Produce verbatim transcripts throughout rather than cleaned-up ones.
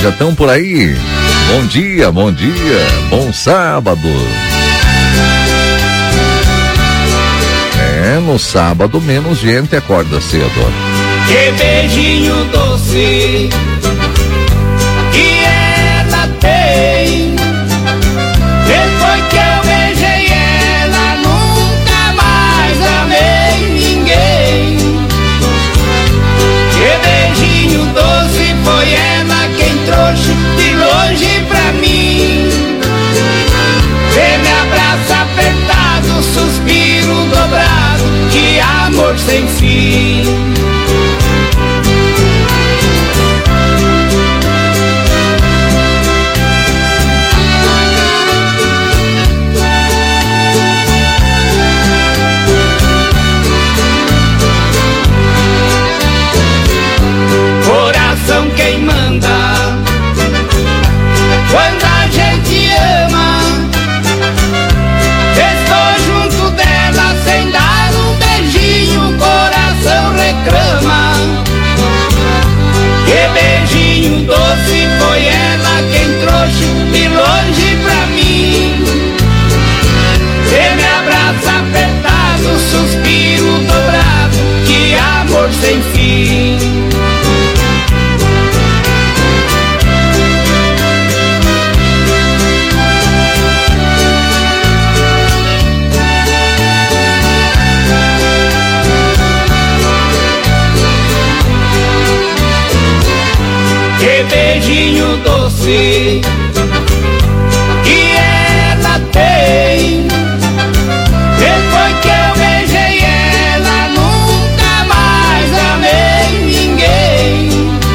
já estão por aí? Bom dia, bom dia, bom sábado. É, no sábado menos gente acorda cedo. Que beijinho doce que ela tem. Depois que eu beijei ela, nunca mais amei ninguém. Que beijinho doce, foi ela quem trouxe de longe pra mim. Vê me abraça apertado, suspiro dobrado, que amor sem fim. Coração quem manda quando a gente ama. Estou junto dela sem dar um beijinho, o coração reclama. Que beijinho doce, foi ela quem trouxe de longe pra mim. Você me abraça apertado, suspiro dobrado, que amor sem fim. Que beijinho doce que ela tem. Depois que eu beijei ela, nunca mais amei ninguém.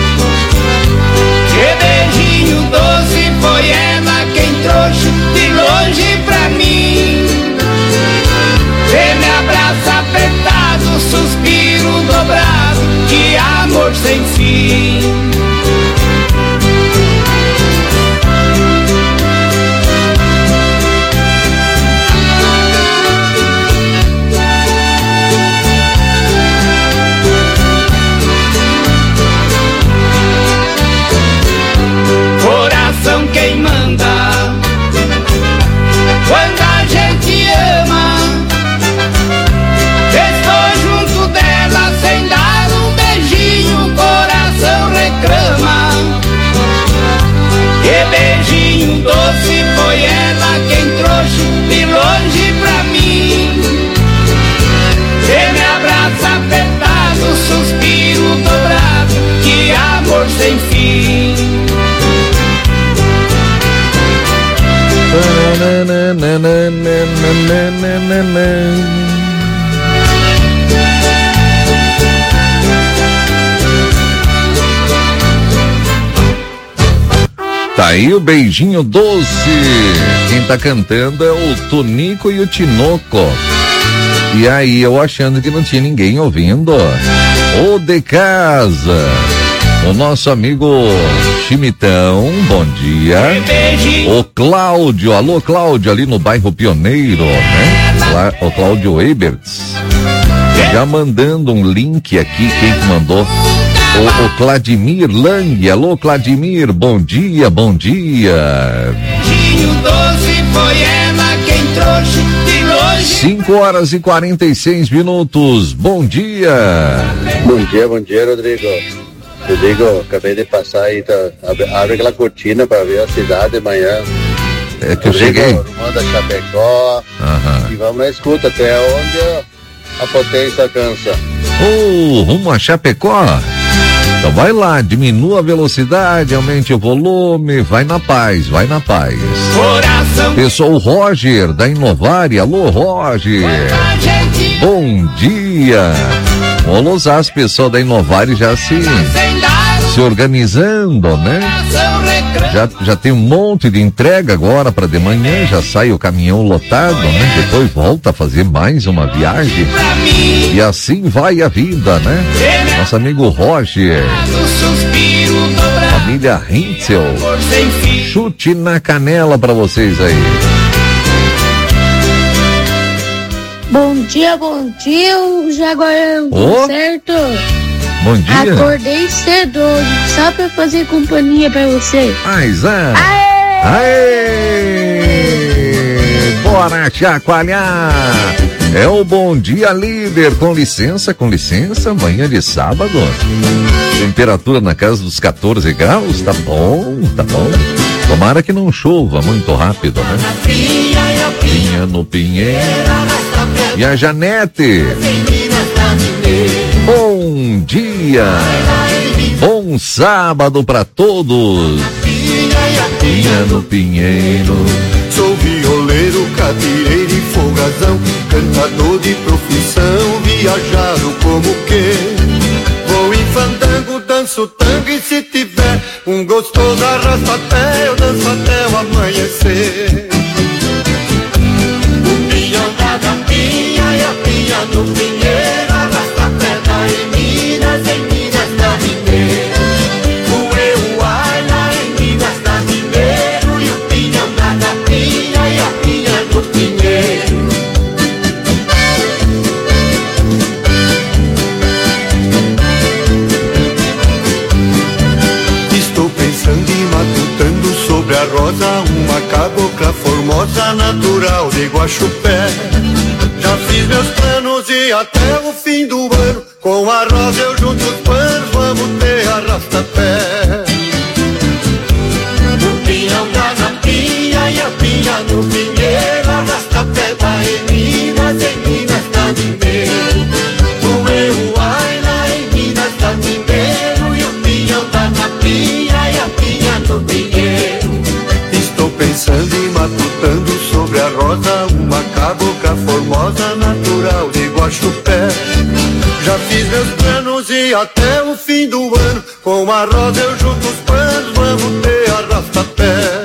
Que beijinho doce, foi ela quem trouxe de longe pra mim. Você me abraça apertado, suspiro dobrado, que amor sem fim. Coração quem manda quando a gente ama. Estou junto dela sem dar um beijinho, o coração reclama. Que beijinho doce, foi ela quem trouxe de longe pra mim. Você me abraça apertado, suspiro dobrado, que amor sem fim. Tá aí o beijinho doce. Quem tá cantando é o Tonico e o Tinoco. E aí eu achando que não tinha ninguém ouvindo. O de casa, o nosso amigo Chimitão, bom dia. O Cláudio, alô Cláudio, ali no bairro Pioneiro, né? Lá, o Cláudio Eberts. Já mandando um link aqui, quem que mandou? O, o Cladimir Lang, alô Cladimir, bom dia, bom dia. cinco horas e quarenta e seis minutos, bom dia. Bom dia, bom dia, Rodrigo. Rodrigo, acabei de passar aí, tá, abre, abre aquela cortina para ver a cidade de manhã. É que eu Rodrigo, cheguei. Manda Chapecó. Aham. E vamos na escuta até onde a potência alcança. Oh, rumo a Chapecó. Então vai lá, diminua a velocidade, aumente o volume, vai na paz, vai na paz. Coração. Pessoal, o Roger da Inovari, alô Roger. Bom dia. Vamos usar as pessoas da Inovari já se, se organizando, né? Já, já tem um monte de entrega agora para de manhã, já sai o caminhão lotado, né? Depois volta a fazer mais uma viagem. E assim vai a vida, né? Nosso amigo Roger. Família Hintzel. Chute na canela para vocês aí. Bom dia, bom dia, o Jaguarão, oh. certo? Bom dia. Acordei cedo hoje, só pra fazer companhia pra você. Ai, Zé. Aê! Bora chacoalhar. É o Bom Dia Líder. Com licença, com licença, manhã de sábado. Temperatura na casa dos catorze graus. Tá bom, tá bom. Tomara que não chova muito rápido, né? Pinha no Pinheiro. E a Janete. Bom dia. Bom sábado pra todos. Pinha no Pinheiro. Sou violeiro, capireiro e folgazão, cantador de profissão, viajado como que. Vou em fandango, danço tango e se tiver um gostoso arrasta-pé, eu danço até o amanhecer. O pinhão da Pinha e a pinha no Pinheiro, arrasta-pé da em Minas, em Minas da Mineira. O eu ai lá em Minas da Mineiro e o pinhão da Pinha e a pinha no Pinheiro. Matutando sobre a rosa, uma cabocla formosa, natural de Guaxupé. Já fiz meus planos e até o fim do ano, com a rosa eu junto os panos, vamos ter arrasta-pé. O pinhão dá na pinha e a pinha no Pinheiro, arrasta-pé da em Minas, em Minas da Mineiro. O eu ai lá em Minas da Mineiro e o pinhão dá na pinha e a pinha no Pinheiro. Estou pensando e matutando sobre a rosa, uma cabocla formosa, natural de Guaxupé. Já fiz meus planos e até o fim do ano, com a rosa eu junto os panos, vamos ter arrasta-pé.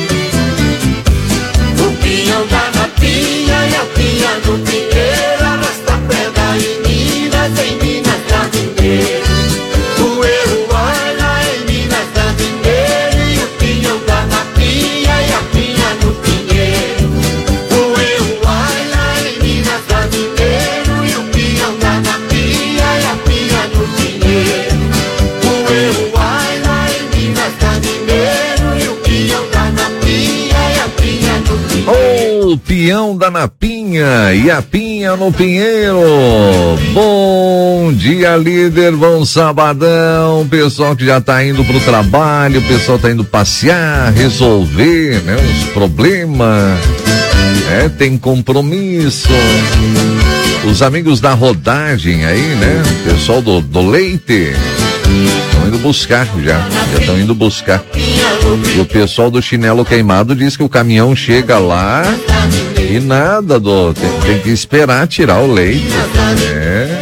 O pinhão dá na pinha e a pinha no Pinheiro, arrasta-pé da em Minas, em Minas da Mineiro. O eu ai lá em Minas da Mineiro e o pinhão dá na pinha e a pinha no Pinheiro. O eu ai lá em Minas da Mineiro e o pinhão dá na pinha e a pinha no Pinheiro. O eu ai lá em Minas da Mineiro e o pinhão dá na pinha e a pinha no Pinheiro. O peão da Napinha e a pinha no Pinheiro. Bom dia, líder. Bom sabadão. Pessoal que já tá indo pro trabalho, o pessoal tá indo passear, resolver, né, os problemas. É, tem compromisso. Os amigos da rodagem aí, né? Pessoal do, do leite. Estão indo buscar já. Já estão indo buscar. E o pessoal do chinelo queimado diz que o caminhão chega lá e nada, do, tem, tem que esperar tirar o leite. É.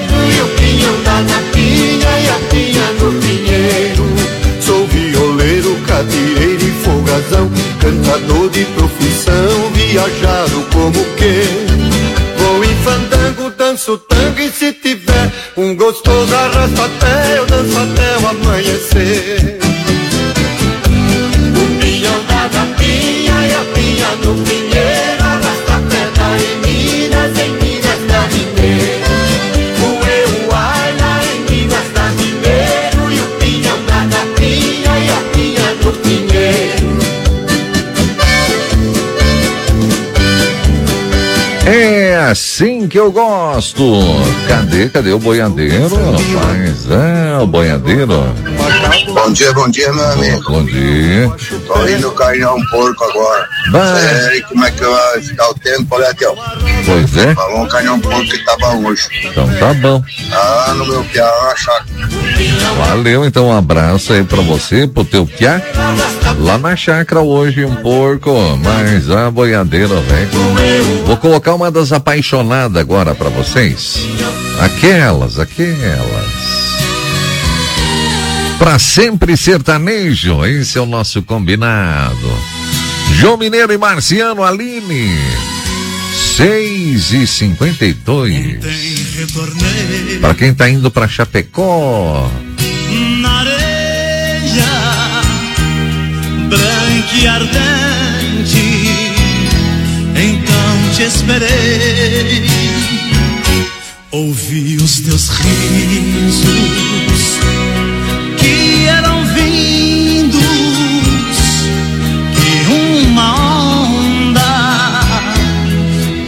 Sou violeiro, capireiro e folgazão, cantador de profissão, viajado como que. Vou em fandango, danço tango e se tiver um gostoso arrasta-pé, eu danço até o amanhecer. O pinhão dá na pinha e a pinha no Pinheiro, arrasta-pé da em Minas, em Minas da Mineiro. O eu ai lá em Minas da Mineiro e o pinhão dá na pinha e a pinha no Pinheiro. É assim que eu gosto. Cadê, cadê o boiadeiro? Rapaz, é o boiadeiro. Bom dia, bom dia, meu amigo. Bom dia. Tô indo carnear um porco agora. Vai. Sei como é que vai ficar o tempo, olha aqui, ó. Pois é. Vamos carnear um porco que tá bom hoje. Então tá bom. Ah, no meu piá, na chácara. Valeu, então um abraço aí pra você, pro teu piá. Lá na chácara hoje um porco, mas a boiadeira, velho. Vou colocar uma das apaixonadas agora pra vocês. Aquelas, aquelas. Pra sempre sertanejo, esse é o nosso combinado. João Mineiro e Marciano, Aline. seis e cinquenta e dois. Pra quem tá indo pra Chapecó. Na areia branca e ardente, então te esperei. Ouvi os teus risos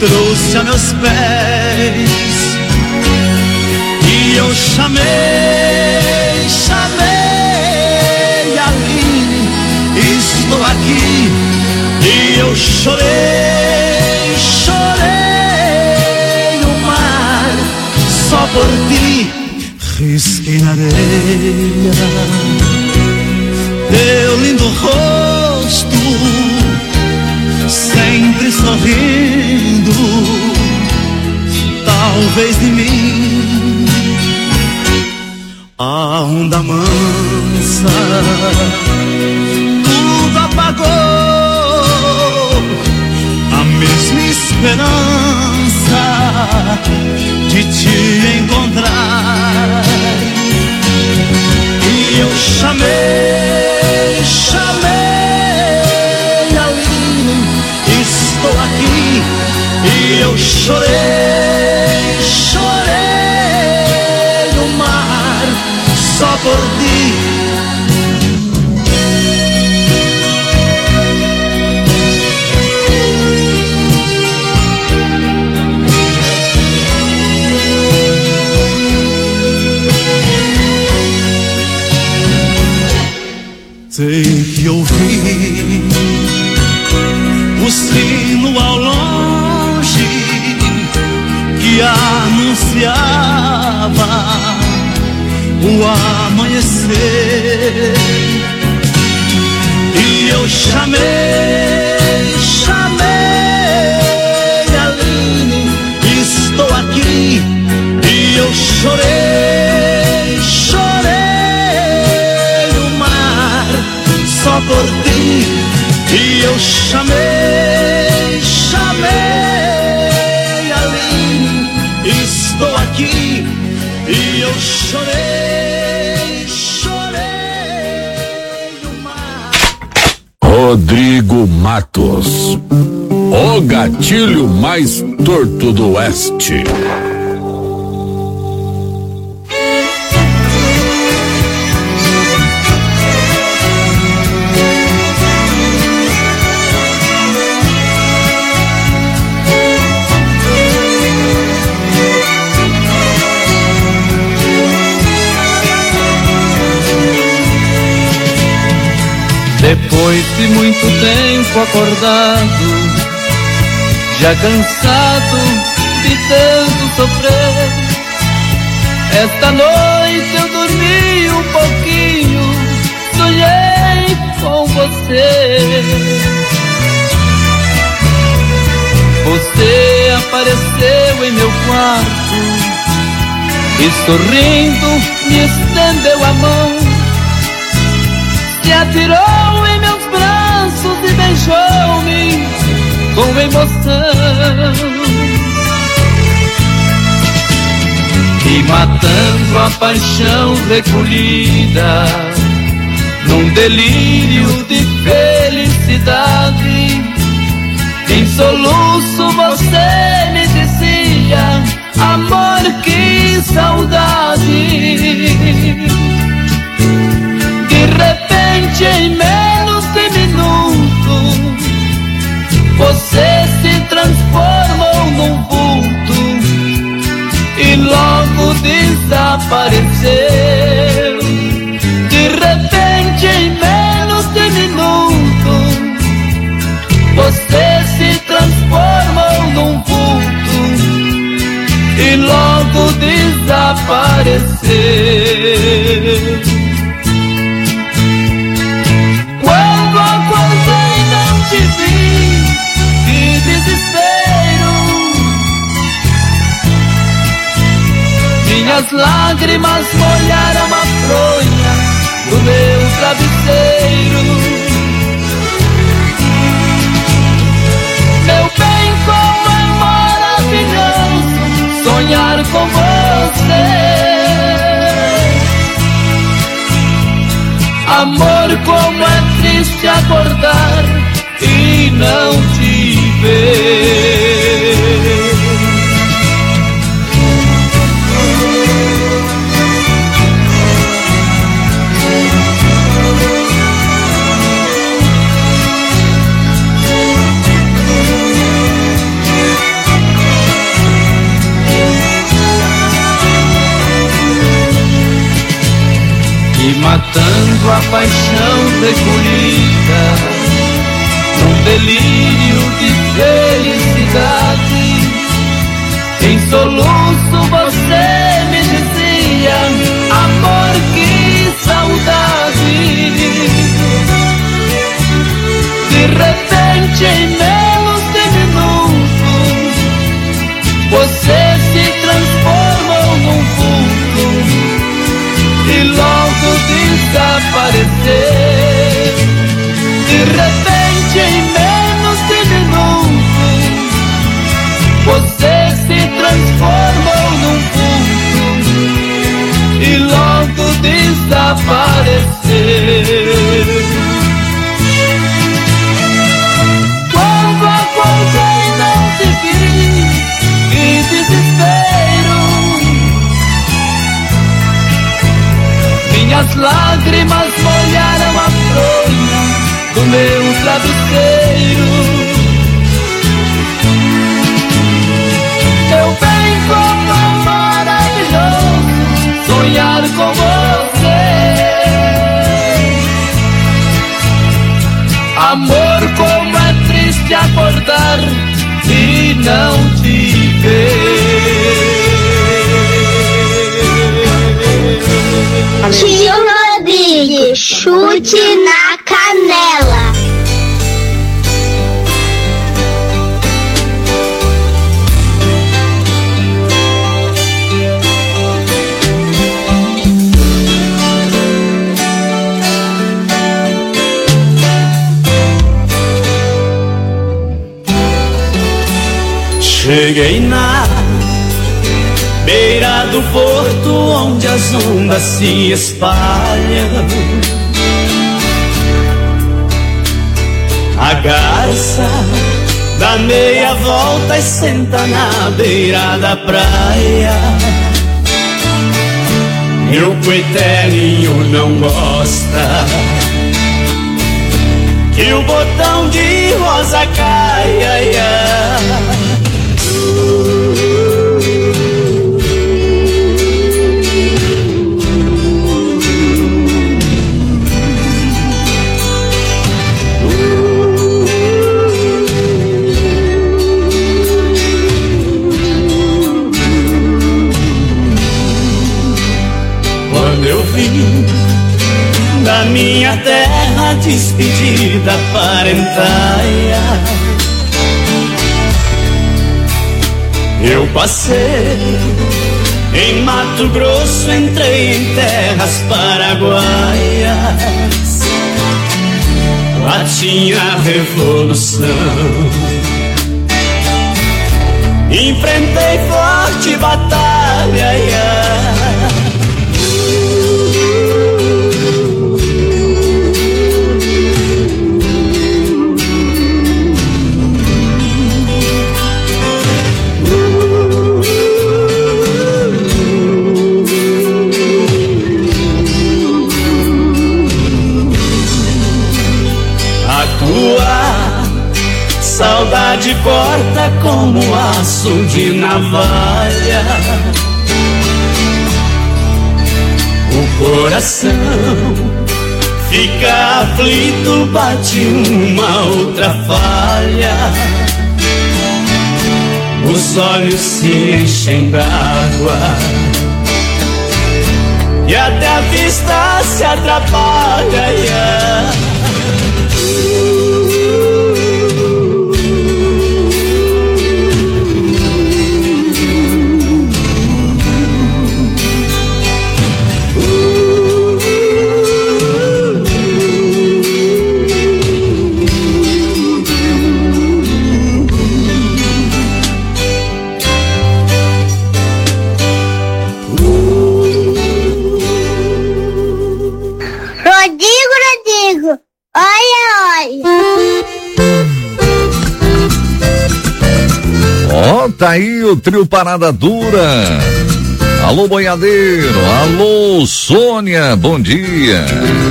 trouxe a meus pés. E eu chamei, chamei Aline, estou aqui. E eu chorei, chorei no mar, só por ti risquei na areia teu lindo rosto, sempre sorrindo, talvez de mim a onda mansa tudo apagou, a mesma esperança de te encontrar. E eu chamei, chamei Aline, estou aqui. E eu chorei, chorei no mar, só por ti. Sei que ouvi o sino ao longe que anunciava o amanhecer. E eu chamei, chamei Aline, estou aqui. E eu chorei, chorei só por ti. E eu chamei, chamei Aline, estou aqui. E eu chorei, chorei no mar. Rodrigo Matos, o gatilho mais torto do oeste. Depois de muito tempo acordado, já cansado de tanto sofrer, esta noite eu dormi um pouquinho, sonhei com você. Você apareceu em meu quarto e sorrindo me estendeu a mão, se atirou em meus braços e beijou-me com emoção. E matando a paixão recolhida num delírio de felicidade, em soluço você me dizia: amor, que saudade. De repente, em menos de minuto, você se transformou num vulto e logo desapareceu. De repente, em menos de minuto, você se transformou num vulto e logo desapareceu. Quando acordei não te vi, que desespero. Minhas lágrimas molharam a fronha do meu travesseiro. Meu bem, como é maravilhoso sonhar com você. Amor, como é triste acordar e não te ver. paixão recolhida, num delírio de felicidade. Em soluço você me dizia: amor, que saudade. De repente, em menos de minutos, você se transformou num vulto e logo desapareceu. De repente, em menos de minutos, você se transformou num vulto e logo desapareceu. Quando acordei não te vi, que desespero. Minhas lágrimas molharam a fronha do meu travesseiro. Meu bem, como é maravilhoso sonhar com você. Amor, como é triste acordar e não te ver. Tio Rodrigues, chute na canela. Cheguei na beira do porto onde as ondas se espalham. A garça dá meia volta e senta na beira da praia. Meu coitelinho não gosta que o botão de rosa caia. Quando eu vim da minha terra despedida parentaia, eu passei em Mato Grosso, entrei em terras paraguaias. Lá tinha a revolução, enfrentei forte batalha. Saudade corta como aço de navalha. O coração fica aflito, bate uma outra falha. Os olhos se enchem d'água e até a vista se atrapalha. Ó, oh, tá aí o trio Parada Dura. Alô, boiadeiro. Alô, Sônia. Bom dia.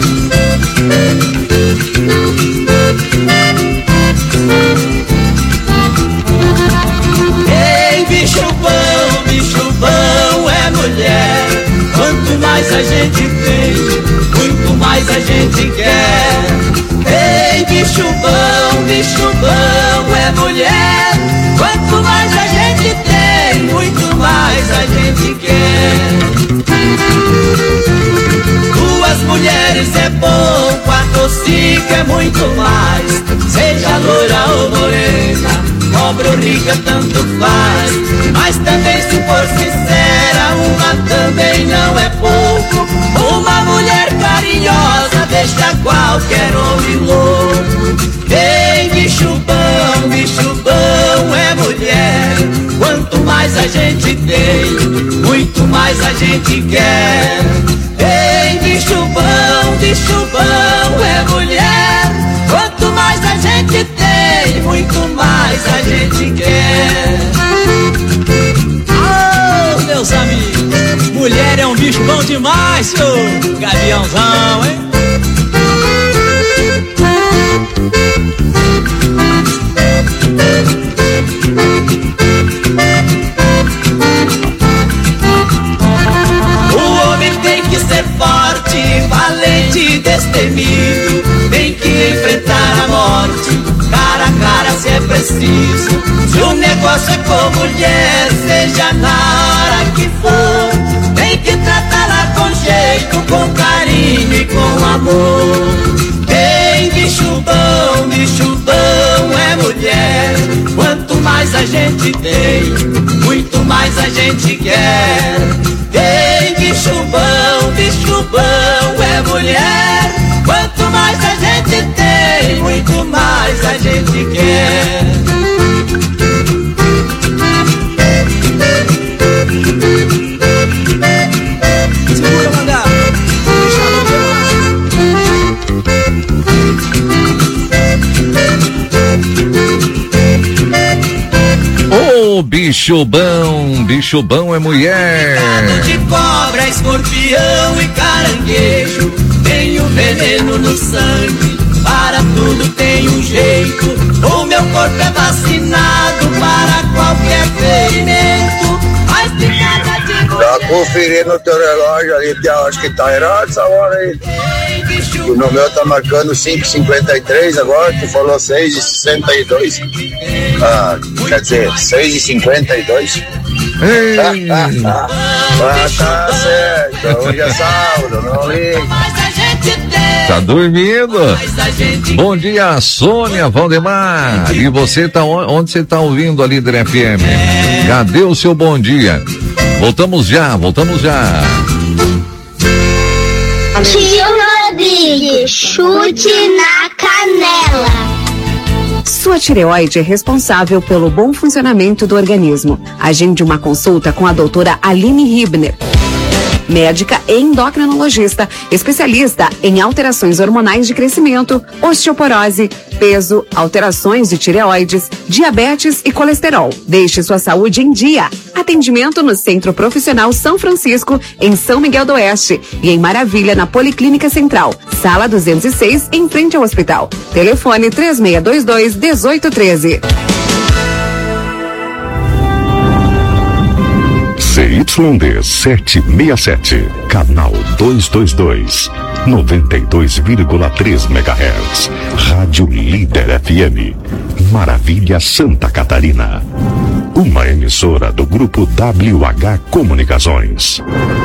Ei, bicho bom, bicho bom é mulher. Quanto mais a gente tem, muito mais a gente mulher. Quanto mais a gente tem, muito mais a gente quer. Duas mulheres é bom, quatro ou cinco é muito mais. Seja loira ou morena, pobre ou rica, tanto faz. Mas também, se for sincera, uma também não é pouco. Uma mulher carinhosa deixa qualquer homem louco. Ei, bicho bom, bicho bom é mulher. Quanto mais a gente tem, muito mais a gente quer. Ei, bicho bom, bicho bom é mulher. Quanto mais a gente tem, muito mais a gente quer. Oh, meus amigos, mulher é um bicho bom demais, senhor Gaviãozão, hein? O homem tem que ser forte, valente e destemido. Tem que enfrentar a morte, cara a cara se é preciso. Se o negócio é com mulher, seja na hora que for, tem que tratá-la com jeito, com carinho e com amor. Ei, bicho bom, bicho bom é mulher. Quanto mais a gente tem, muito mais a gente quer. Ei, bicho bom, bicho bom é mulher. Quanto mais a gente tem, muito mais a gente quer. Segura, mandar. Ô, oh, bicho bom, bicho bom é mulher. Pecado de cobra, escorpião e caranguejo. Tem o veneno no sangue, para tudo tem um jeito. O meu corpo é vacinado para qualquer ferimento. Mas de cada tipo. Tá conferindo o teu relógio ali, que eu acho que tá errado essa hora aí. O no meu tá marcando cinco e cinquenta e três agora, tu falou seis e sessenta e dois. Ah, quer dizer, seis e cinquenta e dois. Ei. Ah, tá certo, hoje é sábado, não liga. Tá dormindo? Bom dia, Sônia Valdemar. E você tá onde você tá ouvindo a Líder F M? Cadê o seu bom dia? Voltamos já, voltamos já. Tio Rodrigues, chute na canela. Sua tireoide é responsável pelo bom funcionamento do organismo. Agende uma consulta com a doutora Aline Hibner, médica e endocrinologista, especialista em alterações hormonais de crescimento, osteoporose, peso, alterações de tireoides, diabetes e colesterol. Deixe sua saúde em dia. Atendimento no Centro Profissional São Francisco, em São Miguel do Oeste, e em Maravilha, na Policlínica Central, sala duzentos e seis, em frente ao hospital. Telefone três seis dois dois, um oito um três. C Y D setecentos e sessenta e sete, canal duzentos e vinte e dois, noventa e dois vírgula três megahertz, Rádio Líder F M, Maravilha, Santa Catarina. Uma emissora do grupo W H Comunicações.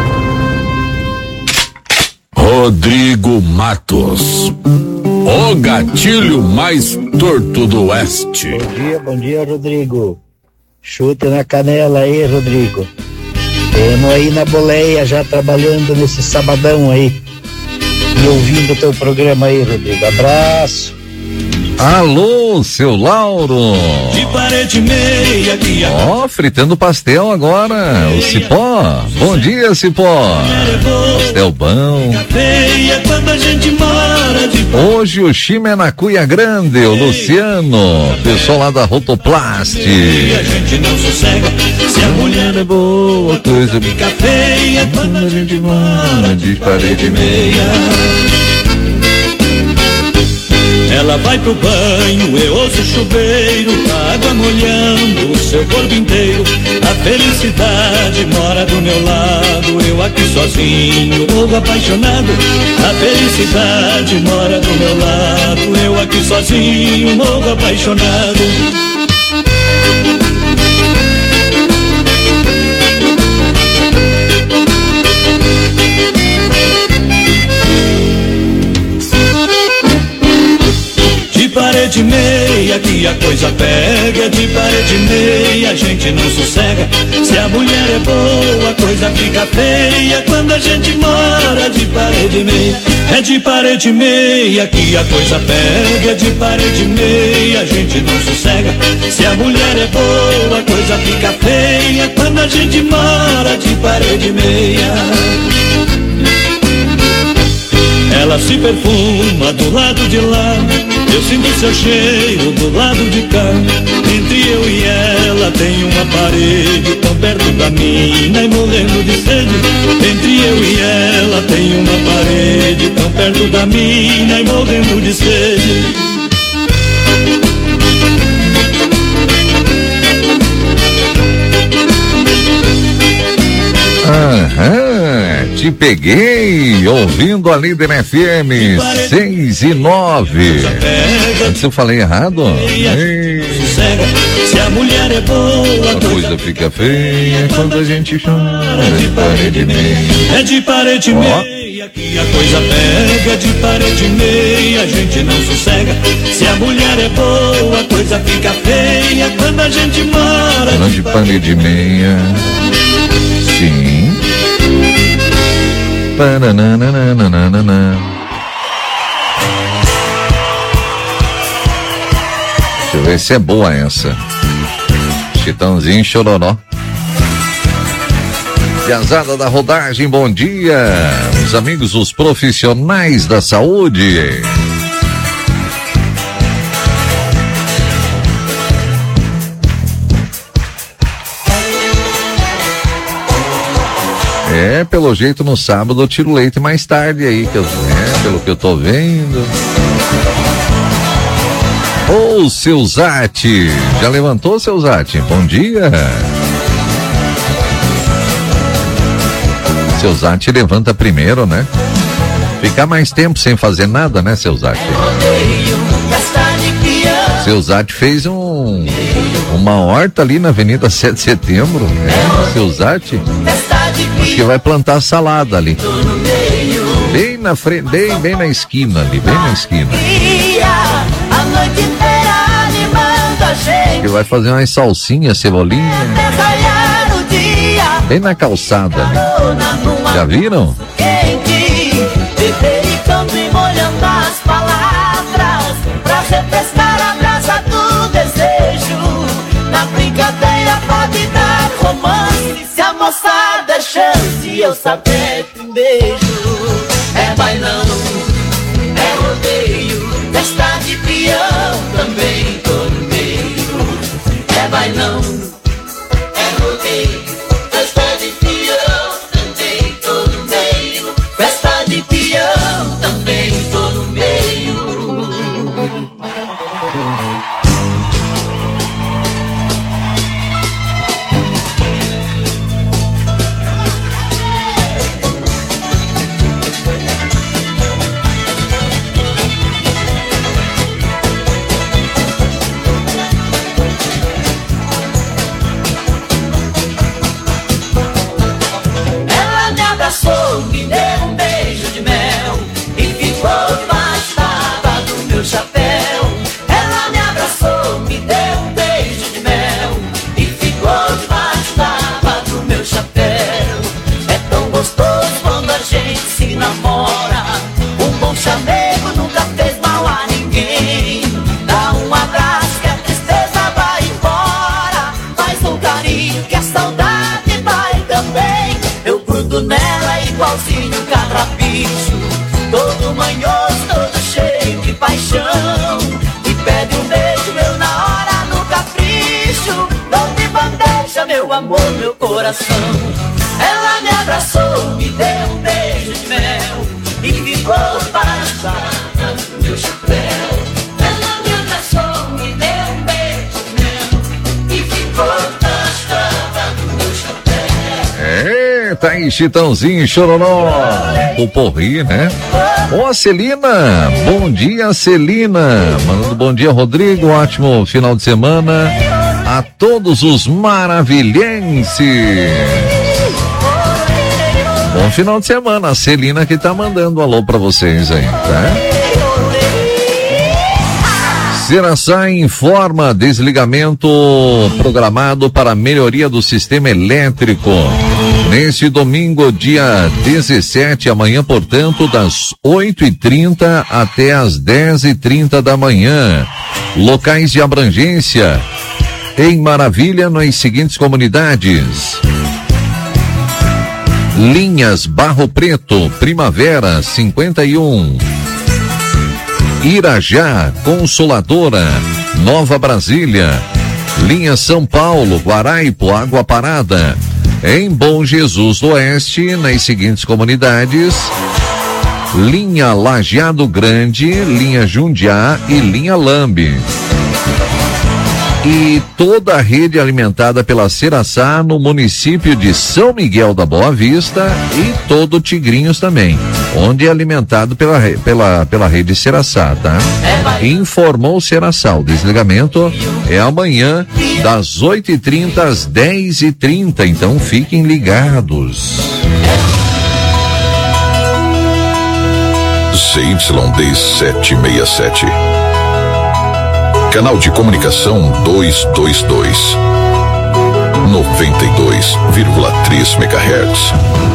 Rodrigo Matos, o gatilho mais torto do oeste. Bom dia, bom dia, Rodrigo. Chute na canela aí, Rodrigo. Temos aí na boleia já trabalhando nesse sabadão aí e ouvindo o teu programa aí, Rodrigo. Abraço. Alô, seu Lauro. De parede meia, guia. Ó, oh, fritando pastel agora, o Cipó. Bom dia, Cipó. Pastel bom. Hoje o time é na Cuia Grande, o Luciano, pessoal lá da Rotoplast. A gente não sossega, se a mulher é boa, coisa fica feia quando a gente mora de parede meia. Ela vai pro banho, eu ouço o chuveiro, a água molhando o seu corpo inteiro. A felicidade mora do meu lado, eu aqui sozinho, novo apaixonado. A felicidade mora do meu lado, eu aqui sozinho, novo apaixonado. parede e meia que a coisa pega. É de parede e meia, a gente não sossega. Se a mulher é boa, a coisa fica feia quando a gente mora de parede e meia. É de parede e meia que a coisa pega. É de parede e meia, a gente não sossega. Se a mulher é boa, a coisa fica feia quando a gente mora de parede e meia. Ela se perfuma do lado de lá, eu sinto seu cheiro do lado de cá. Entre eu e ela tem uma parede, tão perto da mina e morrendo de sede. Entre eu e ela tem uma parede, tão perto da mina e morrendo de sede. Aham, te peguei ouvindo a Líder F M seis e nove. Antes eu falei errado? Ei. Se a mulher é boa, a coisa fica feia quando a gente chora de parede e meia. É de parede e meia que a coisa pega. De parede e meia, a gente não sossega. Se a mulher é boa, a coisa fica feia quando a gente mora de parede e meia. Sim. Parananananana. Deixa eu ver se é boa essa. Chitãozinho Chororó. Piazada da rodagem, bom dia. Os amigos, os profissionais da saúde. É, pelo jeito no sábado eu tiro leite mais tarde aí, que eu, é, pelo que eu tô vendo. Ô, oh, seu Zate, já levantou, seu Zate? Bom dia. Seu Zate levanta primeiro, né? Ficar mais tempo sem fazer nada, né, seu Zate? Seu Zate fez um uma horta ali na Avenida sete de Setembro, né? Seu Zate acho que vai plantar salada ali. Bem na frente, bem, bem na esquina ali, bem na esquina. Acho que vai fazer umas salsinhas, cebolinha. Bem na calçada ali. Já viram? Refrescar a brasa do desejo. Na brincadeira pode dar romance. Se a moçada é chance, eu saber que um beijo é bailão, é rodeio, festa de peão, também tô no meio. É bailão, é rodeio, festa de peão, também tô no meio. Festa de peão, também tô no meio. Me deu um beijo de mel e ficou debaixo da aba do meu chapéu. Ela me abraçou, me deu um beijo de mel e ficou debaixo da aba do meu chapéu. É tão gostoso quando a gente se namora. Um bom chamego nunca fez mal a ninguém. Dá um abraço que a tristeza vai embora. Faz um carinho que a saudade vai também. Eu grudo nela igualzinho um catrapicho, todo manhoso, todo cheio de paixão. E pede um beijo meu na hora, no capricho. Dou de bandeja meu amor, meu coração. Ela me abraçou, me deu um beijo de mel e ficou debaixo da aba do meu chapéu. Ela me abraçou, me deu um beijo de mel e ficou debaixo da aba do meu chapéu. É, tá aí Chitãozinho Chororó, o porri, né? Ô, Celina, bom dia, Celina. Mandando bom dia, Rodrigo, ótimo final de semana a todos os maravilhenses. Bom final de semana, a Celina que tá mandando um alô pra vocês aí, tá? Ceraçá informa desligamento programado para melhoria do sistema elétrico. Neste domingo, dia dezessete, amanhã, portanto, das oito e trinta até as dez e trinta da manhã. Locais de abrangência em Maravilha, nas seguintes comunidades: Linhas, Barro Preto, Primavera, cinquenta e um. Irajá, Consoladora, Nova Brasília. Linha São Paulo, Guaraipo, Água Parada. Em Bom Jesus do Oeste, nas seguintes comunidades: Linha Lajeado Grande, Linha Jundiá e Linha Lambe. E toda a rede alimentada pela Ceraçá no município de São Miguel da Boa Vista e todo Tigrinhos também, onde é alimentado pela, pela, pela rede Ceraçá, tá? Informou Ceraçá, o desligamento é amanhã das oito e trinta às dez e trinta, então fiquem ligados. C Y D setecentos e sessenta e sete. Canal de comunicação duzentos e vinte e dois. noventa e dois vírgula três megahertz.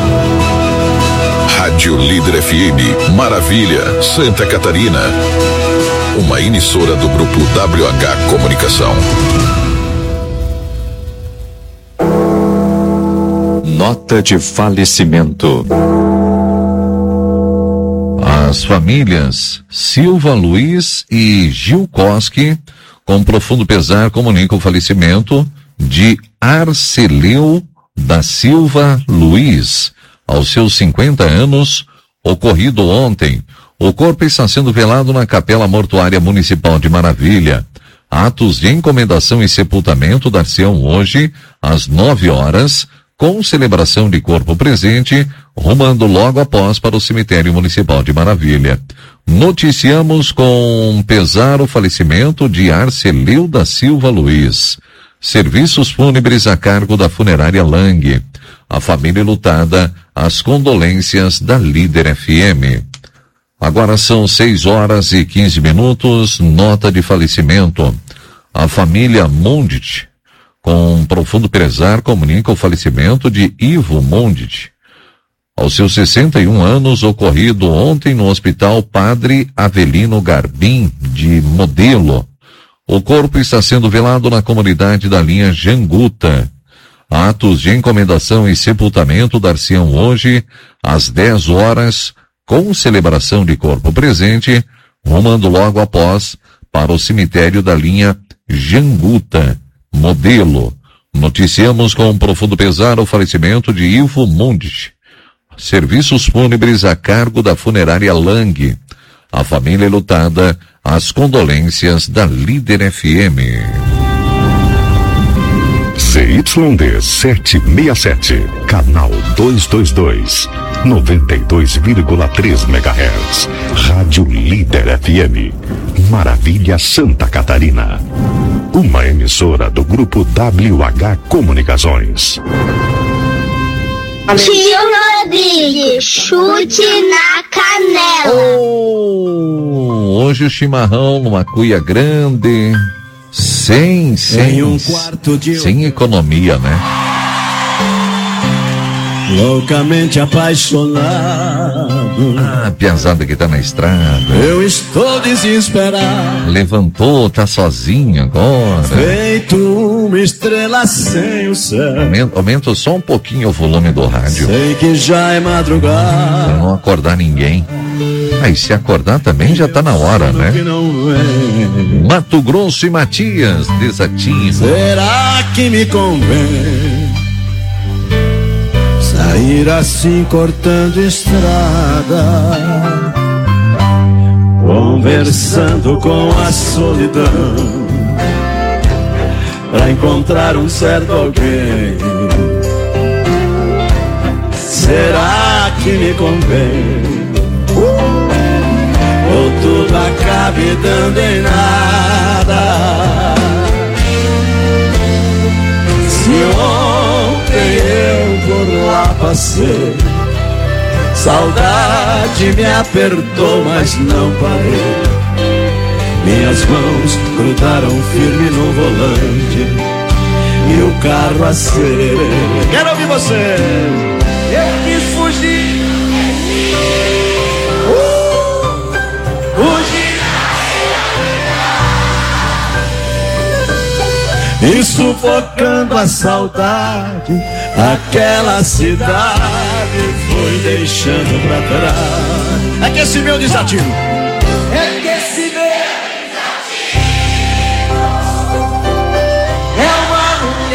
Rádio Líder F M, Maravilha, Santa Catarina. Uma emissora do grupo W H Comunicação. Nota de falecimento. As famílias Silva Luiz e Gil Koski, com profundo pesar, comunicam o falecimento de Arceleu da Silva Luiz, aos seus cinquenta anos, ocorrido ontem. O corpo está sendo velado na Capela Mortuária Municipal de Maravilha. Atos de encomendação e sepultamento dar-se-ão hoje, às nove horas, com celebração de corpo presente, rumando logo após para o cemitério municipal de Maravilha. Noticiamos com pesar o falecimento de Arceleu da Silva Luiz. Serviços fúnebres a cargo da funerária Lang. A família lutada, as condolências da Líder F M. Agora são seis horas e quinze minutos, nota de falecimento. A família Mondit, com profundo pesar, comunica o falecimento de Ivo Mondit, aos seus sessenta e um anos, ocorrido ontem no Hospital Padre Avelino Garbim, de Modelo. O corpo está sendo velado na comunidade da linha Janguta. Atos de encomendação e sepultamento dar-se-ão hoje, às dez horas, com celebração de corpo presente, rumando logo após para o cemitério da linha Janguta, Modelo. Noticiamos com profundo pesar o falecimento de Ivo Mondit. Serviços fúnebres a cargo da funerária Lang. A família lutada, as condolências da Líder F M. C Y D setecentos e sessenta e sete, canal duzentos e vinte e dois, noventa e dois vírgula três megahertz. Rádio Líder F M, Maravilha, Santa Catarina. Uma emissora do grupo W H Comunicações. Tio Rodrigues, chute na canela. Oh, hoje o chimarrão numa cuia grande, sem, sem, um quarto de... sem economia, né? Loucamente apaixonado. Ah, piazada que tá na estrada. Eu estou desesperado. Levantou, tá sozinho agora. Feito uma estrela sem o céu. Aumenta, aumenta só um pouquinho o volume do rádio. Sei que já é madrugada. Pra não acordar ninguém. Aí se acordar também já tá na hora, né? Mato Grosso e Matias, desativo. Será que me convém sair assim cortando estrada, conversando com a solidão, pra encontrar um certo alguém? Será que me convém? Ou tudo acabe dando em nada? Se ontem eu por lá passei, saudade me apertou, mas não parei. Minha As mãos grudaram firme no volante e o carro acelerou. Quero ouvir você. Eu quis fugir, uh, fugir, e sufocando a saudade, aquela cidade foi deixando pra trás. É que esse meu desatino, é que esse meu é uma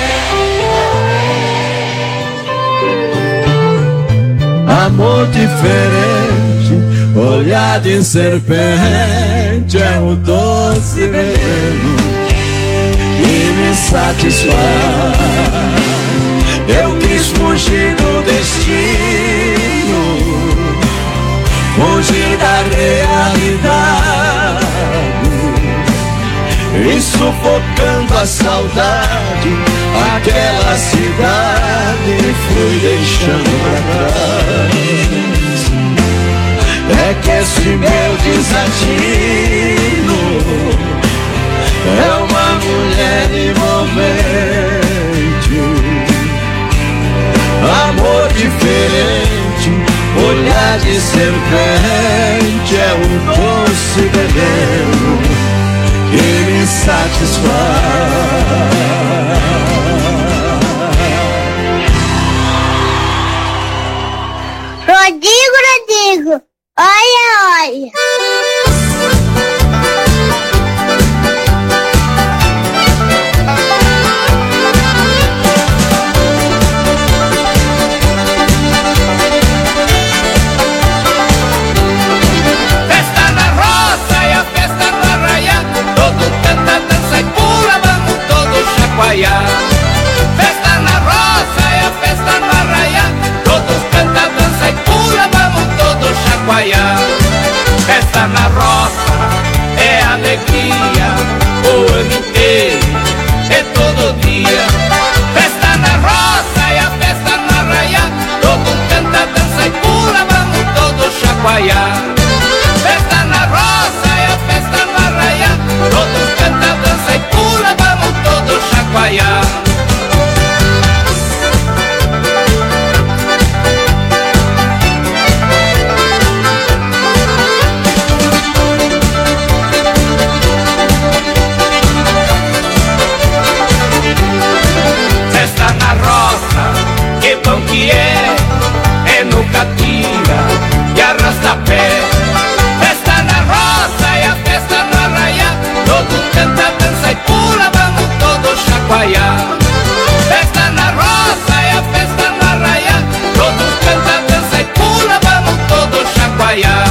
mulher. Amor diferente, olhar de serpente, é um doce veneno que me satisfaz. Eu quis fugir do destino, fugir da realidade, e sufocando a saudade, aquela cidade fui deixando pra trás. É que esse meu desatino é uma mulher envolvente, amor diferente, olhar de serpente, é um doce veneno que me satisfaz. Rodrigo, Rodrigo, olha, olha. Festa na roça, é a festa no arraial, todos cantam, dançam e pulam, vamos todos chacoalhar. Festa na roça, é alegria, o ano inteiro, é todo dia. Festa na roça, é a festa no arraial, todos cantam, dançam e pulam, vamos todos chacoalhar. Festa na roça, é a festa no arraial, todos cantam, dançam e pulam, vamos todos chacoalhar. Festa na roça, que bom que é, é no catira e arrasta-pé. Festa na roça, é a festa no arraial, todo canta, dança e pula, vamos todos chacoalhar. Festa na roça, é a festa no arraial, todos canta, dança e pula, vamos todos chacoalhar.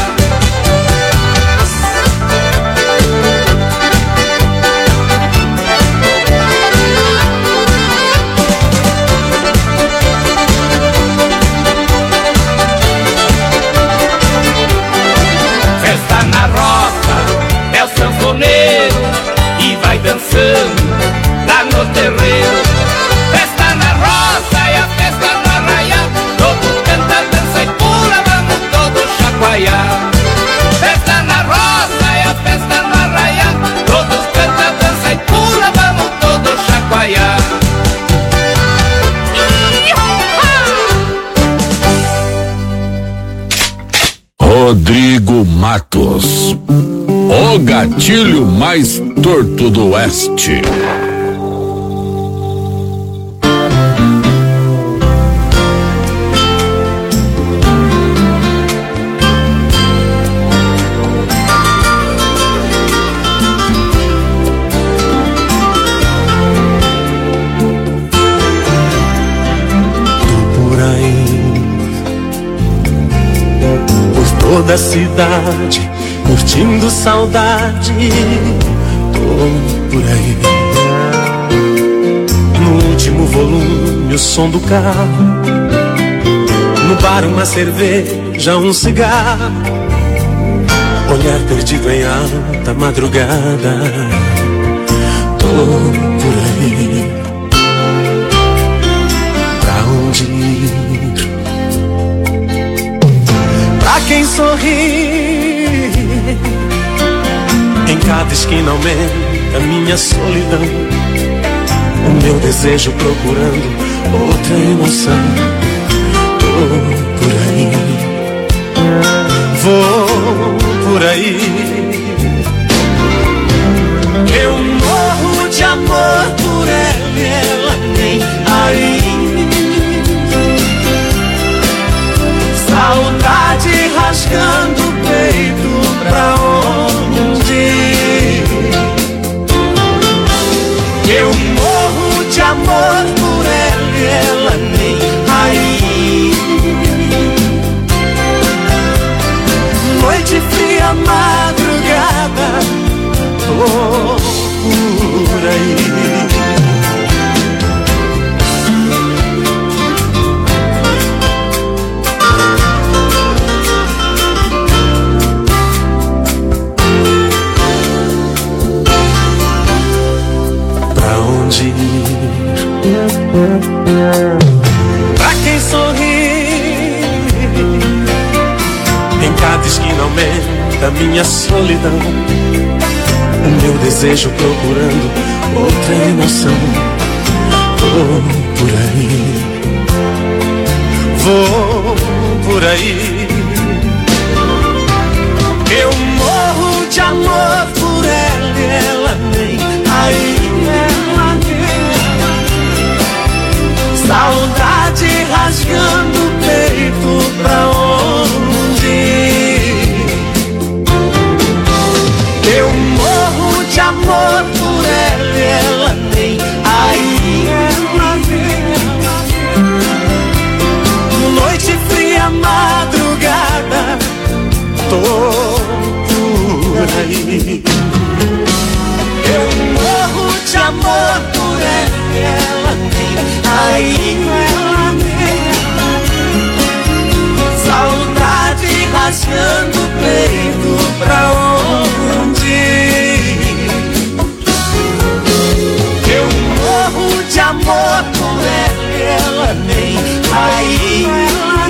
Festa na roça, é o sanfoneiro e vai dançando lá no terreiro. Festa na roça, é a festa no arraial, todo canta, dança e pula, vamos todos chacoalhar. Festa na roça, é a festa no arraial, todos canta, dança e pula, vamos todos chacoalhar. Rodrigo Matos, o gatilho mais torto do oeste. Toda a cidade, curtindo saudade, tô por aí. No último volume, o som do carro, no bar uma cerveja, um cigarro, olhar perdido em alta madrugada, tô por aí. Pra onde ir? Pra quem sorri, cada esquina aumenta a minha solidão, o meu desejo procurando outra emoção. Tô por aí, vou por aí. Eu morro de amor por ela e ela nem aí. Saudade rasgando o peito, pra onde? Eu morro de amor por ela e ela nem aí. Noite fria, madrugada, tô por aí. Pra onde ir? Pra quem sorri? Em cada esquina aumenta a minha solidão, o meu desejo procurando outra emoção. Vou por aí, vou por aí. Eu morro de amor por ela e ela nem aí. Ela nem. Saudade rasgando o peito, pra onde? Eu morro de amor por ela e ela nem aí. Ela nem. Noite fria, madrugada, tô por aí. Eu morro de amor por ela e ela nem aí. Ela nem. Saudade rasgando o peito, pra onde? Eu morro de amor por ela e ela nem aí. Ela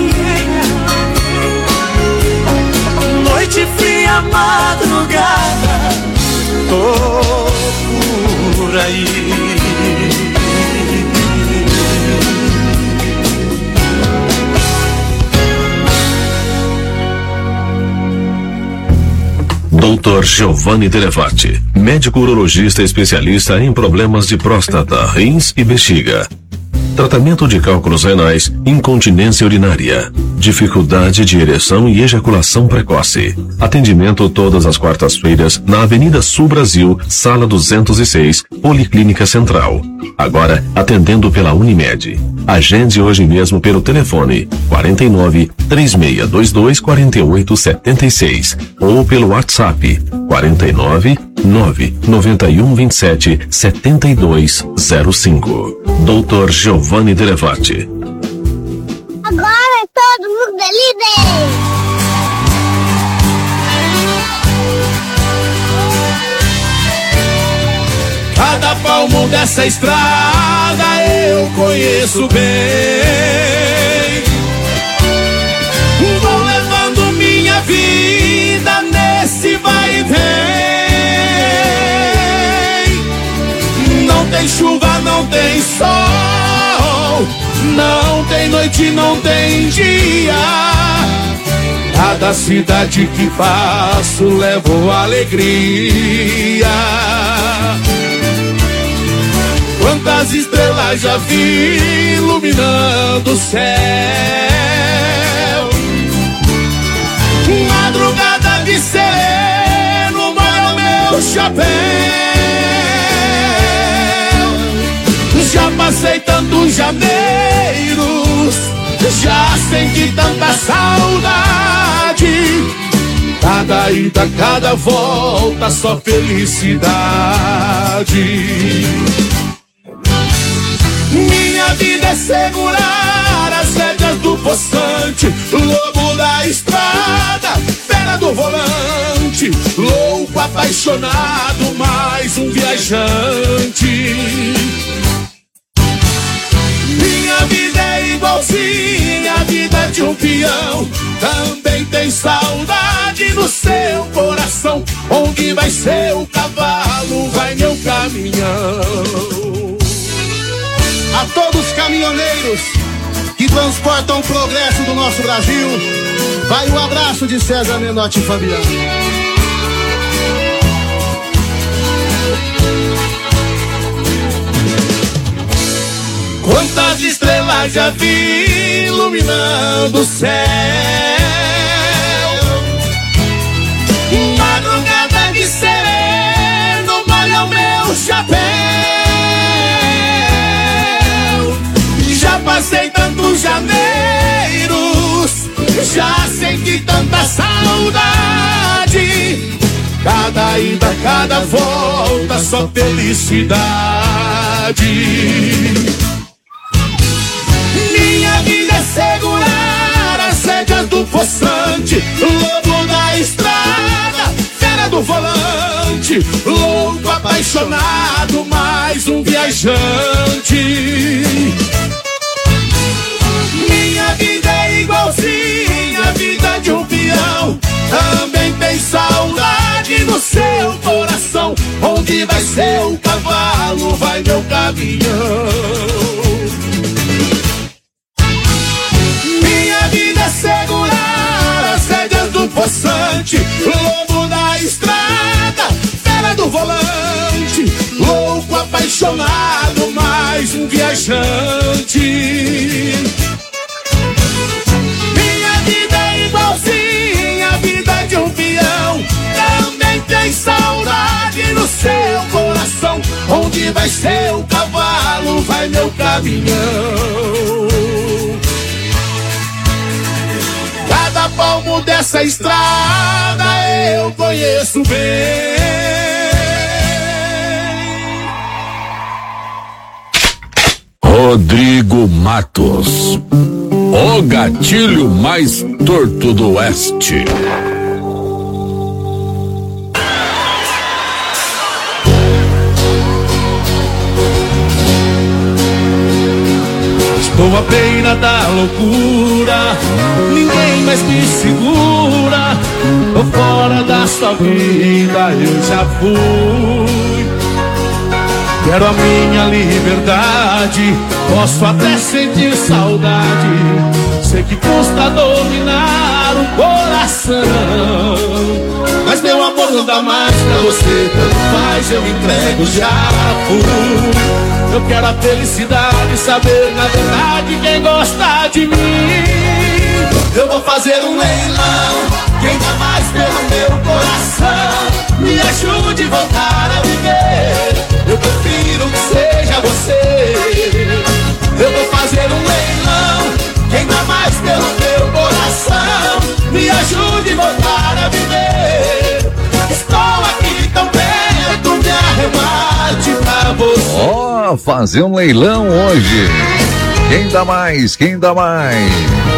nem. Noite fria, madrugada, tô por aí. doutor Giovanni Telefatti, médico urologista especialista em problemas de próstata, rins e bexiga. Tratamento de cálculos renais, incontinência urinária, dificuldade de ereção e ejaculação precoce. Atendimento todas as quartas-feiras na Avenida Sul Brasil, Sala duzentos e seis, Policlínica Central. Agora atendendo pela Unimed. Agende hoje mesmo pelo telefone quarenta e nove, três seis dois dois, quatro oito sete seis ou pelo WhatsApp quarenta e nove, nove nove um, vinte e sete, setenta e dois zero cinco. doutor Giovanni Telefatti. Agora todo mundo é líder! Cada palmo dessa estrada eu conheço bem. Vou levando minha vida nesse vai e vem. Não tem chuva, não tem sol, não tem noite, não tem dia. Cada cidade que passo levo alegria. Quantas estrelas já vi iluminando o céu. Madrugada de sereno molha o meu chapéu. Já passei tantos janeiros, já senti tanta saudade. Cada ida, cada volta, só felicidade. Minha vida é segurar as rédeas do poçante, lobo da estrada, fera do volante, louco, apaixonado, mais um viajante. Minha vida é igualzinha a vida de um peão. Também tem saudade no seu coração. Onde vai seu cavalo, vai meu caminhão. A todos os caminhoneiros que transportam o progresso do nosso Brasil, vai um abraço de César Menotti e Fabiano. Quantas estrelas já vi iluminando o céu, madrugada de sereno molha o meu chapéu. Já passei tantos janeiros, já senti tanta saudade. Cada ida, cada volta, só felicidade. Minha vida é segurar as rédeas do poçante, lobo da estrada, fera do volante, louco, apaixonado, mais um viajante. Minha vida é igualzinha a vida de um peão. Também tem saudade no seu coração. Onde vai seu cavalo, vai meu caminhão. Minha vida é segurar as rédeas do poçante, lobo da estrada, fera do volante, louco, apaixonado, mais um viajante. Minha vida é igualzinha a vida de um peão. Também tem saudade no seu coração. Onde vai seu cavalo, vai meu caminhão. Cada palmo dessa estrada eu conheço bem. Rodrigo Matos, o gatilho mais torto do oeste. Estou à beira da loucura, ninguém mais me segura. Tô fora da sua vida, eu já fui. Quero a minha liberdade, posso até sentir saudade. Sei que custa dominar o coração, mas meu amor não dá mais pra você. Tanto faz, eu entrego, já fui. Eu quero a felicidade, saber na verdade quem gosta de mim. Eu vou fazer um leilão, quem dá mais pelo meu coração. Me ajude a voltar a viver, eu prefiro que seja você. Eu vou fazer um leilão, quem dá mais pelo meu coração. Me ajude a voltar a viver. Estou aqui tão perto, me arremate pra você. Ó, oh, fazer um leilão hoje. Quem dá mais? Quem dá mais?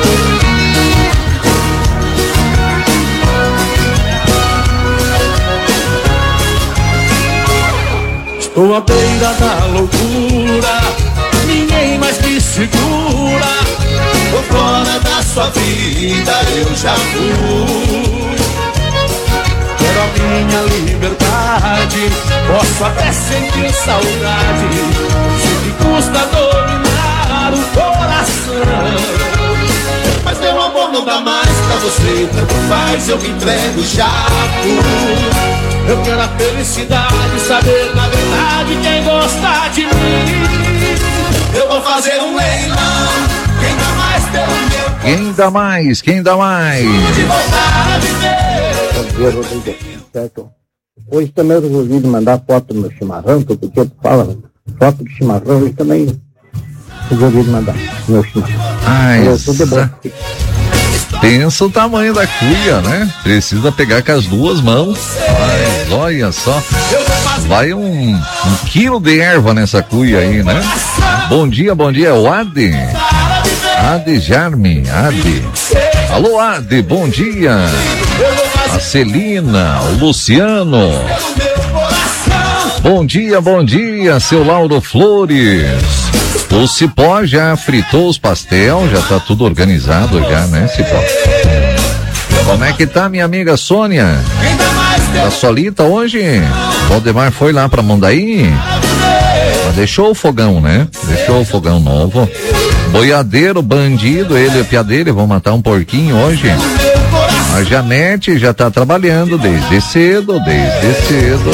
Estou à beira da loucura, ninguém mais me segura. Tô fora da sua vida, eu já fui. Quero a minha liberdade, posso até sentir saudade. Sei que custa dominar o coração, mas meu amor não dá mais pra você. Tanto faz, eu me entrego, já fui. Eu quero a felicidade, saber na verdade quem gosta de mim. Eu vou fazer um leilão, quem dá mais pelo meu. Quem dá mais? Quem dá mais? De voltar a viver. Bom dia, Rodrigo. Certo? Hoje também eu resolvi mandar foto do meu chimarrão, todo dia tu fala, foto do chimarrão, hoje também resolvi mandar meu chimarrão. Ai, Falou, tudo bom. Pensa o tamanho da cuia, né? Precisa pegar com as duas mãos. Mas olha só, vai um, um quilo de erva nessa cuia aí, né? Bom dia, bom dia, o Ade. Ade Jarme, Ade. Alô, Ade, bom dia. A Celina, o Luciano. Bom dia, bom dia, seu Lauro Flores. O Cipó já fritou os pastel, já tá tudo organizado já, né, Cipó? Como é que tá, minha amiga Sônia? Tá solita hoje? Valdemar foi lá pra Mondaí? Mas deixou o fogão, né? Deixou o fogão novo. Boiadeiro, bandido, ele e a piadeira vão matar um porquinho hoje. A Janete já tá trabalhando desde cedo, desde cedo.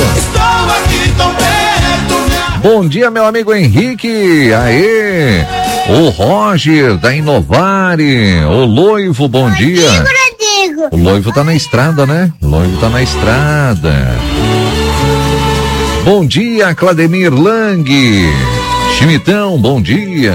Bom dia, meu amigo Henrique. Aê! O Roger da Inovare. O Loivo, bom dia. O Loivo tá na estrada, né? O Loivo tá na estrada. Bom dia, Clademir Lang. Chimitão, bom dia.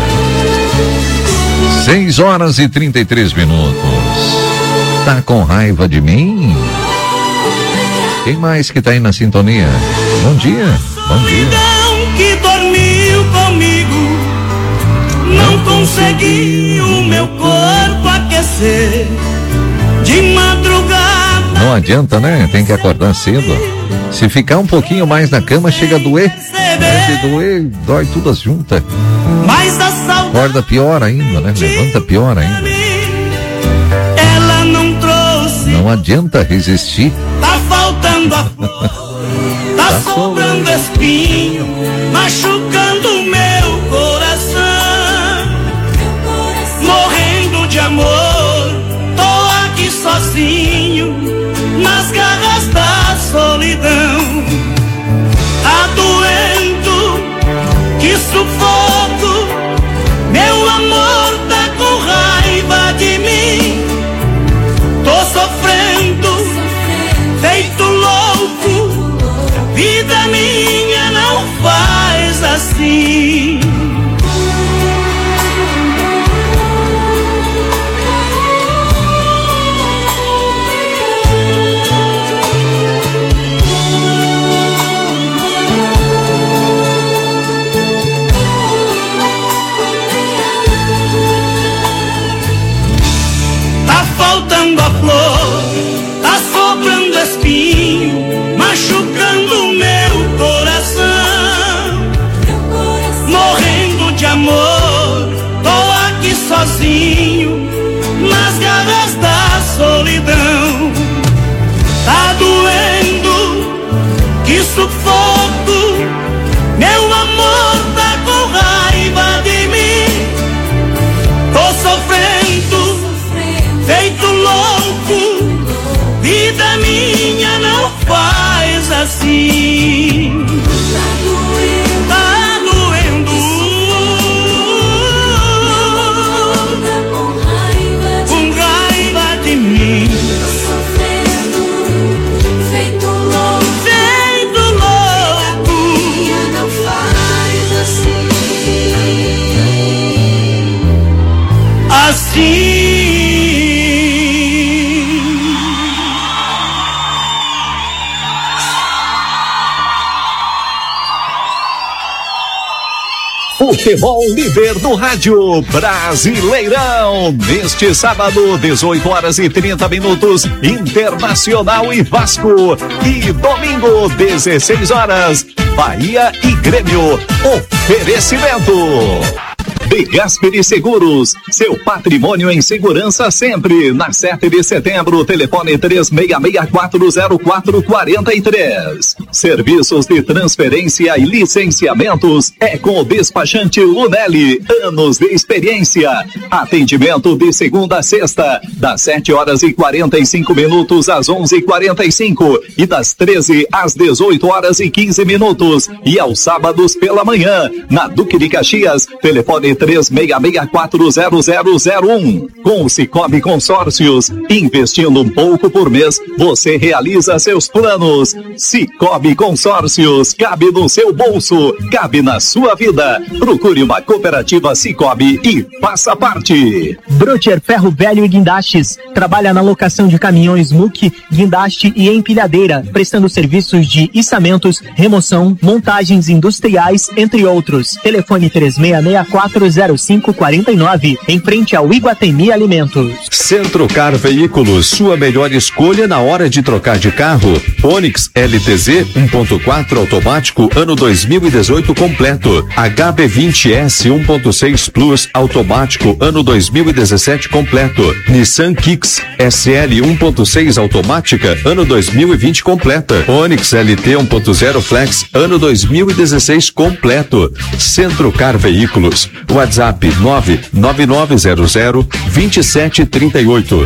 Seis horas e trinta e três minutos. Tá com raiva de mim? Quem mais que tá aí na sintonia? Bom dia, bom dia. Que dormiu comigo, não consegui o meu corpo aquecer. De madrugada. Não adianta, né? Tem que acordar cedo. Se ficar um pouquinho mais na cama, chega a doer. Se doer, dói tudo juntas. Mas a saudade. Acorda pior ainda, né? Levanta pior ainda. Ela não trouxe. Não adianta resistir. Tá faltando a flor. Tá, tá sobrando espinho, machucando o meu coração. Morrendo de amor, tô aqui sozinho, nas garras da solidão. Tá doendo, que sufoco, meu amor tá com raiva de mim. Tô sofrendo, feito louco, vida minha não faz assim. Tá faltando a flor, tá sobrando espinho, machucando o meu coração. Morrendo de amor, tô aqui sozinho, nas garras da solidão. Tá doendo, que sufoco, meu amor tá com raiva de mim. Tô sofrendo, feito louco, vida minha não faz assim. Tá doendo, com raiva de mim. Feito louco, feito louco, não faz assim. Assim. Futebol líder no rádio Brasileirão. Neste sábado, dezoito horas e trinta minutos, Internacional e Vasco. E domingo, dezesseis horas, Bahia e Grêmio. Oferecimento De Gasperi Seguros, seu patrimônio em segurança sempre. Na sete de setembro, telefone três seis seis quatro zero quatro quatro três. Serviços de transferência e licenciamentos é com o despachante Lunelli. Anos de experiência. Atendimento de segunda a sexta, das sete horas e quarenta e cinco minutos às onze e quarenta e cinco e das treze às dezoito horas e quinze minutos. E aos sábados pela manhã, na Duque de Caxias, telefone três seis seis quatro zero zero zero um. Com o Cicobi Consórcios, investindo um pouco por mês, você realiza seus planos. Cicobi Consórcios, cabe no seu bolso, cabe na sua vida. Procure uma cooperativa Cicobi e faça parte. Brocher Ferro Velho e Guindastes trabalha na locação de caminhões M U C, guindaste e empilhadeira, prestando serviços de içamentos, remoção, montagens industriais, entre outros. Telefone três seis seis quatro zero cinco quatro nove, em frente ao Iguatemi Alimentos. Centrocar Veículos, sua melhor escolha na hora de trocar de carro. Onix L T Z um ponto quatro automático ano dois mil e dezoito completo. H B vinte S um ponto seis Plus automático ano dois mil e dezessete completo. Nissan Kicks S L um ponto seis automática ano dois mil e vinte completa. Onix L T um ponto zero Flex ano dois mil e dezesseis completo. Centro Car Veículos. WhatsApp nove nove nove zero zero dois sete três oito.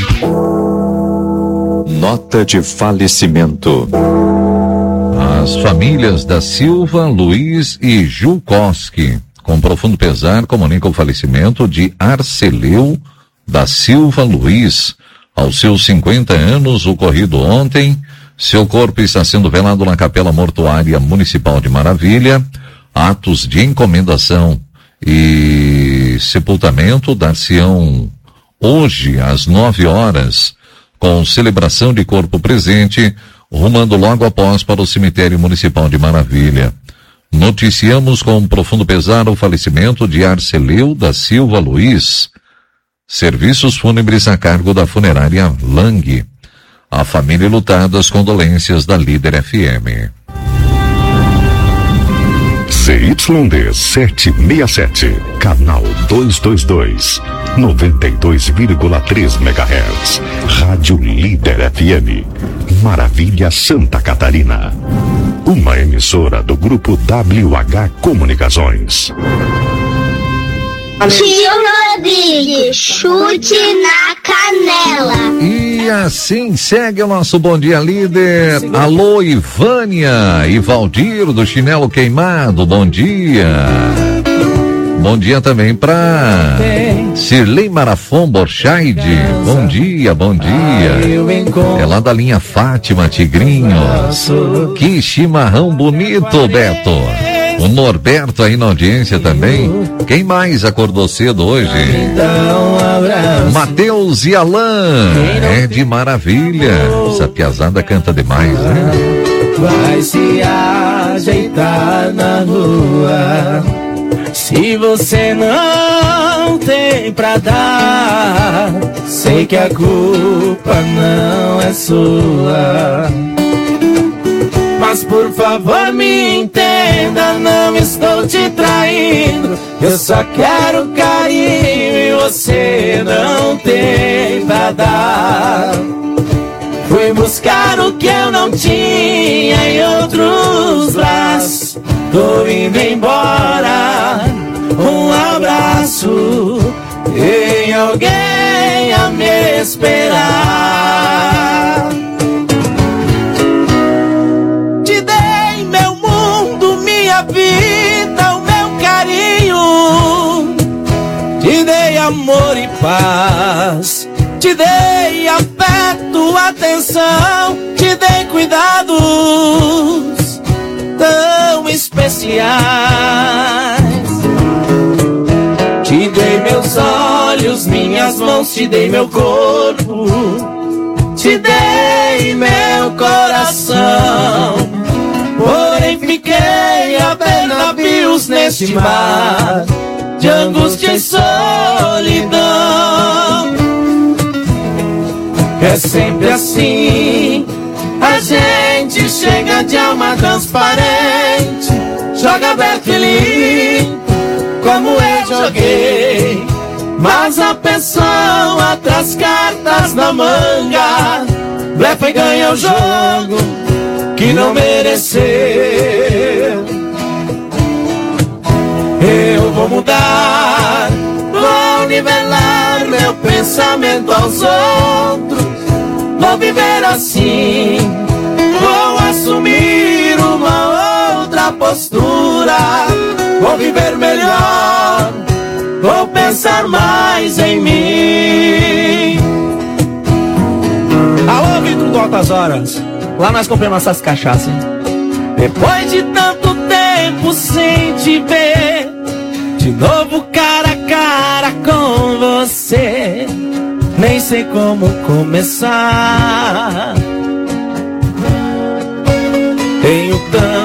Nota de falecimento. As famílias da Silva, Luiz e Julkoski, com profundo pesar, comunicam o falecimento de Arceleu da Silva Luiz, aos seus cinquenta anos, ocorrido ontem. Seu corpo está sendo velado na Capela Mortuária Municipal de Maravilha. Atos de encomendação e sepultamento dar-se-ão hoje às nove horas, com celebração de corpo presente, rumando logo após para o cemitério municipal de Maravilha. Noticiamos com profundo pesar o falecimento de Arceleu da Silva Luiz. Serviços fúnebres a cargo da funerária Lang. A família lutada, as condolências da Líder F M. C Y D setecentos e sessenta e sete, canal duzentos e vinte e dois, noventa e dois vírgula três megahertz, Rádio Líder F M, Maravilha, Santa Catarina. Uma emissora do grupo W H Comunicações. Tio Rodrigues, chute na canela. E assim segue o nosso Bom Dia Líder. Alô, Ivânia e Valdir do Chinelo Queimado, bom dia. Bom dia também para Sirlei Marafon Borchaide, bom dia, bom dia. É lá da linha Fátima Tigrinho. Que chimarrão bonito, Beto. O Norberto aí na audiência também. Quem mais acordou cedo hoje? Matheus e Alain. É de maravilha. Essa piazada canta demais, né? Vai se ajeitar na rua. Se você não tem pra dar, sei que a culpa não é sua. Mas por favor me entenda, não estou te traindo. Eu só quero carinho e você não tem pra dar. Fui buscar o que eu não tinha em outros braços. Tô indo embora, um abraço em alguém a me esperar. Te dei meu mundo, minha vida, o meu carinho. Te dei amor e paz. Te dei afeto, atenção. Te dei cuidados tão especiais. Te dei meus olhos, minhas mãos, te dei meu corpo, te dei meu coração. Porém fiquei a ver navios neste mar de angústia e solidão. É sempre assim, a gente chega de alma transparente, joga aberto e limpo, como eu joguei. Mas a pessoa traz cartas na manga, blefa e ganha o jogo que não mereceu. Eu vou mudar, vou nivelar meu pensamento aos outros. Vou viver assim, vou assumir uma outra postura. Vou viver melhor, vou pensar mais em mim. Alô, Vitor do Altas Horas, lá nós compramos essas cachaças, hein? Depois de tanto tempo sem te ver, de novo cara a cara com você, nem sei como começar. Tenho tanto